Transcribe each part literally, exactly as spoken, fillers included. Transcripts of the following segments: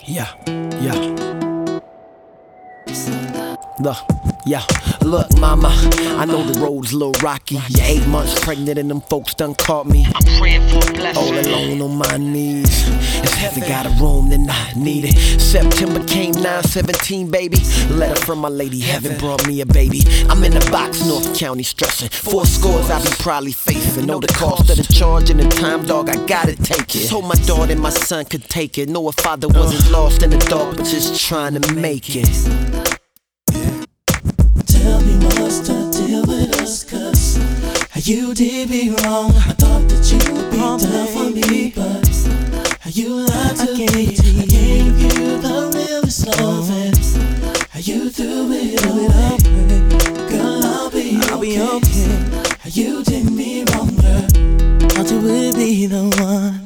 Yeah, yeah. Look, yeah, look, mama, I know the road's a little rocky. You're eight months pregnant and them folks done caught me. I'm praying for a blessing. All alone on my knees. If heaven got a room, then I need it. September came nine seventeen, baby. Letter from my lady, heaven brought me a baby. I'm in the box, North County, stressing. Four scores I be probably facing. Know the cost of the charge and the time, dog, I gotta take it. So my daughter and my son could take it. Know a father wasn't lost in the dark, but just trying to make it. Tell me what's the deal with us, cause you did me wrong. I thought that you would be down for me, but you lied to me. I gave you the realest love and you threw it away. Girl, I'll be I'll okay. be okay. You did me wrong, girl. Thought you would be the one.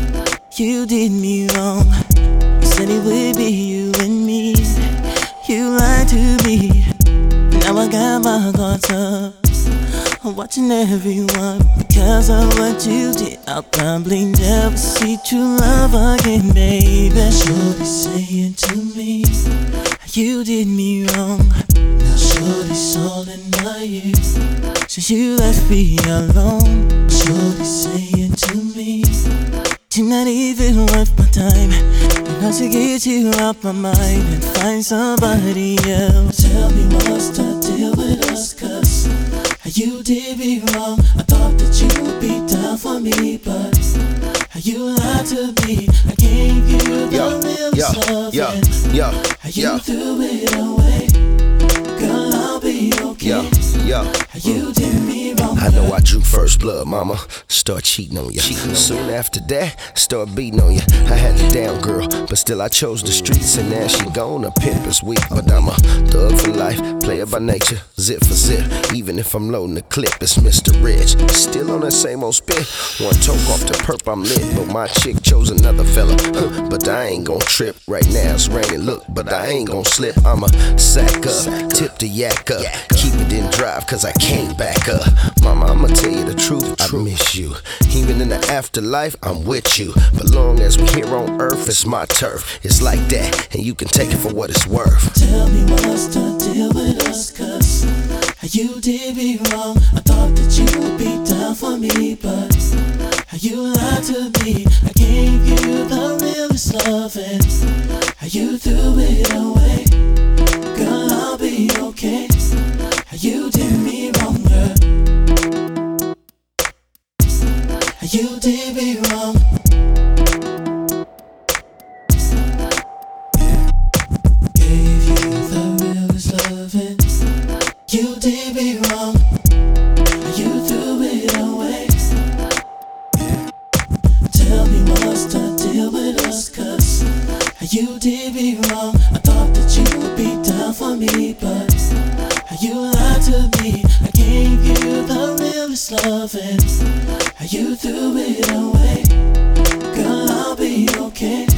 You did me wrong. You said it would be you and me. You lied to me. Now I got my guards up. I'm watching everyone because of what you did. I'll probably never see true love again, baby. She'll be saying to me, you did me wrong. now shorty's all in my ears. Since you left me alone, She'll be saying to me, you're not even worth my time. I got to get you out my mind and find somebody else. tell me what's the deal with us, cause you did me wrong. I thought that you would be down for me, but you lied to me. I gave you the Yo, realest yo, love yo, and yo, you yo, threw it away. Girl, I'll be okay. yo, yo. You did me wrong. I know I drew first blood, mama. Start cheating on ya. Soon after that, start beating on ya. I had the down girl, but still I chose the streets, and now she gone. A pimp is weak, but I'm a thug for life, player by nature, zip for zip. Even if I'm loading the clip, it's Mister Rich. Still on that same old spit. One toke off the perp, I'm lit, but my chick chose another fella. Huh, but I ain't gon' trip. Right now it's raining, look, but I ain't gon' slip. I'ma sack up, tip the yak up, keep it in drive, cause I can't back up. Mama, I'ma tell you the truth, I miss you. Even in the afterlife, I'm with you. But long as we here on earth, it's my turf. It's like that, and you can take it for what it's worth. Tell me what's the deal with us, cause you did me wrong. I thought that you would be down for me, but you lied to me. I gave you the realest love and you threw it away. Girl, I'll be okay. You did me wrong, girl. You did me wrong. Gave you the realest love and you did me wrong. You threw it away. Tell me what's the deal with us, cause you did me wrong. I thought that you would be down for me, but you lied to me. I gave you the realest love and you threw it away. Girl, I'll be okay.